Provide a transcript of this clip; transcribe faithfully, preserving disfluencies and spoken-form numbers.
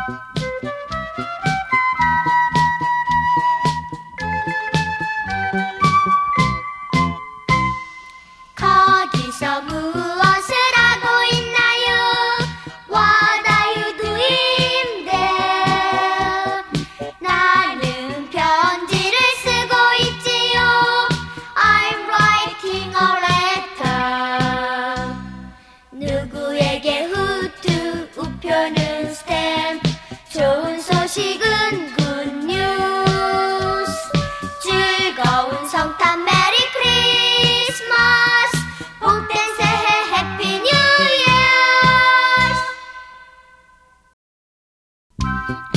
거기서 무엇을 하고 있나요? What are you doing there? 나는 편지를 쓰고 있지요. I'm writing a letter. 누구에게 후투, 우표는 스탬프. 좋은 소식은 good news. 즐거운 성탄 메리 크리스마스. 복된 새해 해피 뉴 이어.